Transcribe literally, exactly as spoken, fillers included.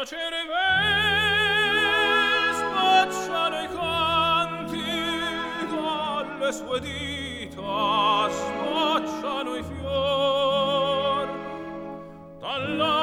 cervel spacciano i canti alle sue dita spacciano i fior dalla